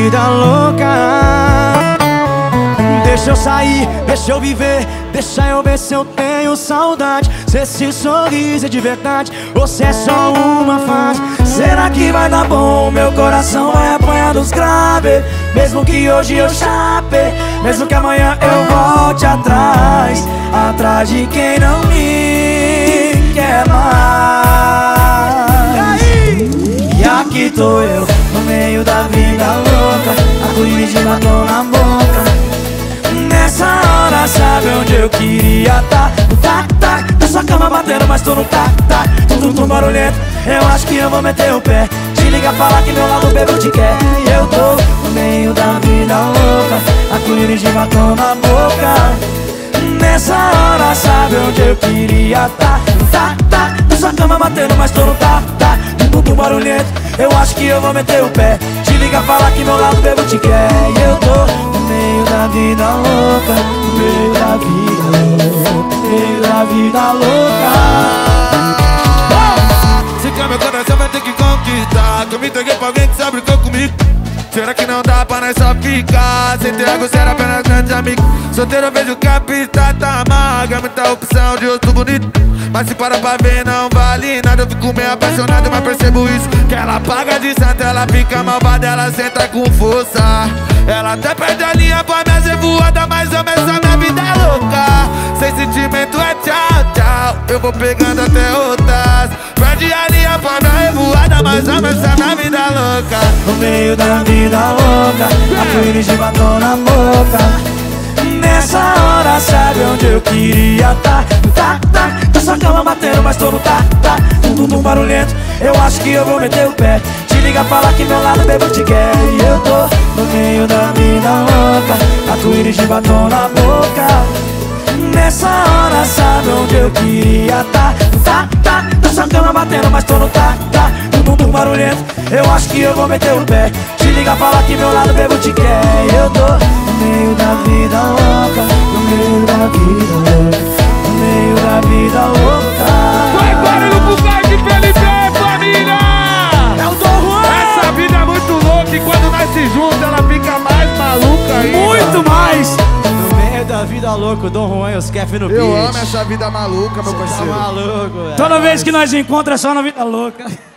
vida louca. Deixa eu sair, deixa eu viver, deixa eu ver se eu tenho saudade. Se esse sorriso é de verdade ou se é só uma fase. Será que vai dar bom? Meu coração vai apanhar dos graves. Mesmo que hoje eu chape, mesmo que amanhã eu volte atrás, atrás de quem não me quer mais. E aqui tô eu, no meio da vida louca, arco-íris de batom na boca. Nessa hora sabe onde eu queria tá? No tac-tac, da sua cama batendo, mas tô no tac-tac. Tum-tum barulhento, eu acho que eu vou meter o pé. Te liga, falar que meu lado bebo te quer. Eu tô no meio da vida louca, arco-íris de batom na boca. Nessa hora sabe onde eu queria tá? No tac-tac, da sua cama batendo, mas tô no tac-tac. Tum-tum barulhento, eu acho que eu vou meter o pé. Te liga, falar que meu lado bebo te quer. Eu tô no meio da vida louca, no meio da vida louca, no meio da vida louca. Se quer meu coração vai ter que conquistar, que eu me entreguei pra alguém que sabe o que eu comigo. Será que não dá pra nós só ficar? Sem ter algo sério, apenas grandes amigos. Solteiro eu vejo que a pista tá magra, muita opção de rosto bonito. Mas se para pra ver não vale nada. Eu fico meio apaixonado, mas percebo isso, que ela paga de santa, ela fica malvada, ela senta com força. Ela até perde a linha pra me fazer voada, mas eu meço a minha vida é louca. Sem sentimento é tchau, tchau, eu vou pegando até outras. Perde a linha pra me revoada, mas eu meço a minha vida é louca. No meio da vida louca, arco-íris de batom na boca. Nessa hora sabe onde eu queria tá? Tac-tac, da sua cama batendo, mas tô no tac-tac. Tum-tum barulhento, eu acho que eu vou meter o pé. Te liga, fala que meu lado bebo te quer. E eu tô no meio da vida louca, arco-íris de batom na boca. Nessa hora sabe onde eu queria tá? Tac-tac, da sua cama batendo, mas tô no tac-tac. Tum-tum barulhento, eu acho que eu vou meter o pé. Te liga, fala que meu lado bebo te quer. E eu tô no meio da vida louca, no meio da vida louca, no meio da vida louca. Vai barulho pro Kart Felipe, família! É o Dom Juan! Essa vida é muito louca e quando nós se juntos ela fica mais maluca ainda. Muito mais! No meio da vida louca, o Dom Juan e os Kef no beat. Eu amo essa vida maluca, meu Tá parceiro. maluco, velho. Toda vez que nós encontramos é só na vida louca.